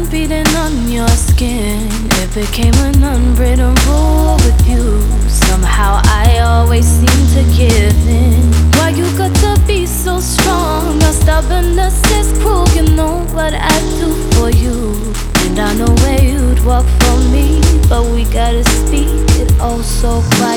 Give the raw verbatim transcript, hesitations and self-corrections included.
beating on your skin. It became an unwritten rule with you. Somehow I always seem to give in. Why you got to be so strong? Your stubbornness is cruel. You know what I'd do for you, and I know where you'd walk for me. But we gotta speak it oh so quiet.